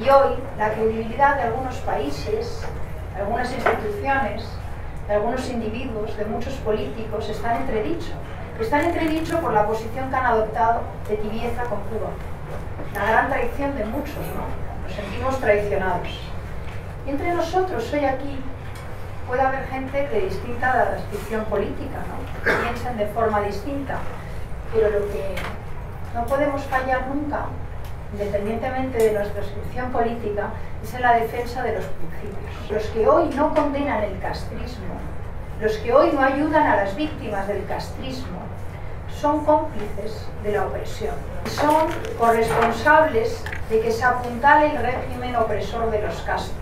Y hoy la credibilidad de algunos países, de algunas instituciones, de algunos individuos, de muchos políticos, está en entredicho. Está en entredicho por la posición que han adoptado de tibieza con Cuba. La gran traición de muchos, ¿no? Nos sentimos traicionados. Y entre nosotros, hoy aquí, puede haber gente de distinta descripción política, ¿no? Que piensen de forma distinta. Pero lo que no podemos fallar nunca, independientemente de nuestra descripción política, es en la defensa de los principios. Los que hoy no condenan el castrismo, los que hoy no ayudan a las víctimas del castrismo, son cómplices de la opresión. Son corresponsables de que se apuntale el régimen opresor de los castros.